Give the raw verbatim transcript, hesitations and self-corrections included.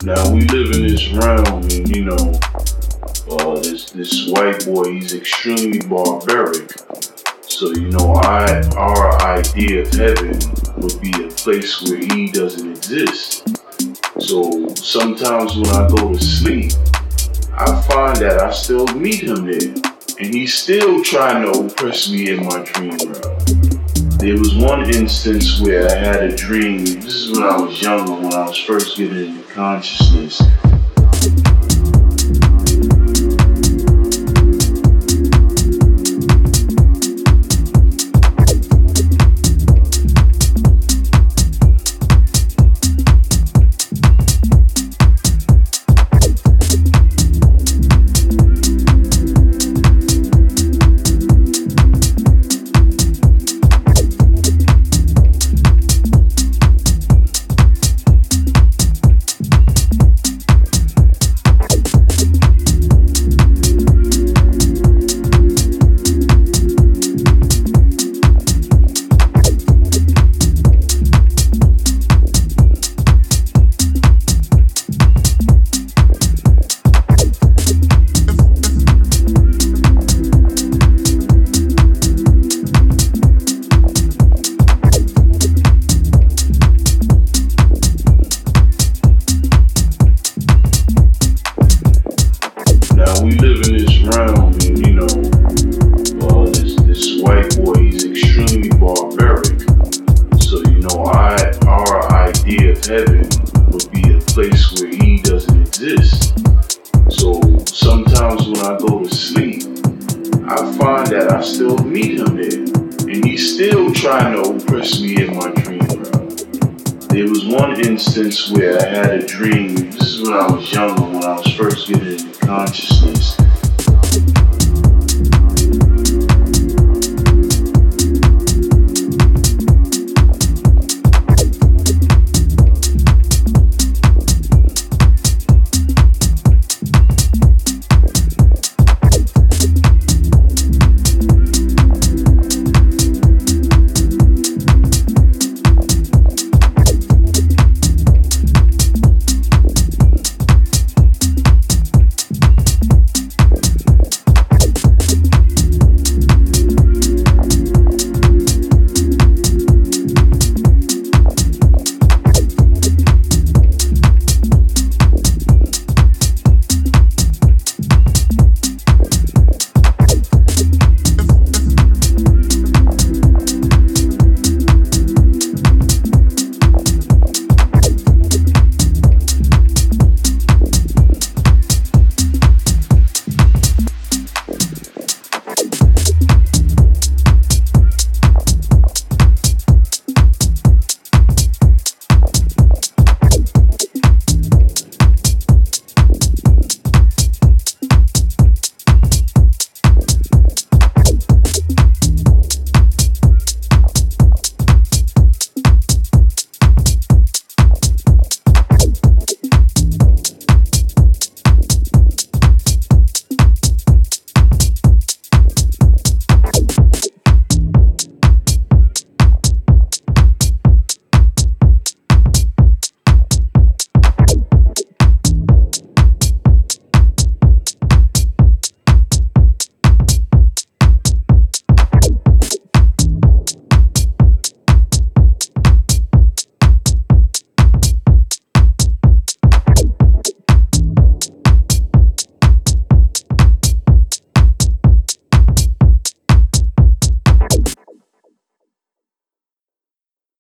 Now we live in this realm, and you know, uh, this this white boy, he's extremely barbaric. So you know, I our idea of heaven would be a place where he doesn't exist. So sometimes when I go to sleep, I find that I still meet him there, and he's still trying to oppress me in my dream realm. There was one instance where I had a dream. This is when I was younger, when I was first getting into consciousness. We live in this realm, and you know, uh, this this white boy, he's extremely barbaric. So you know, I our idea of heaven would be a place where he doesn't exist. So sometimes when I go to sleep, I find that I still meet him there, and he's still trying to oppress me in my dream realm. There was one instance where I had a dream. This is when I was younger, when I was first getting into consciousness.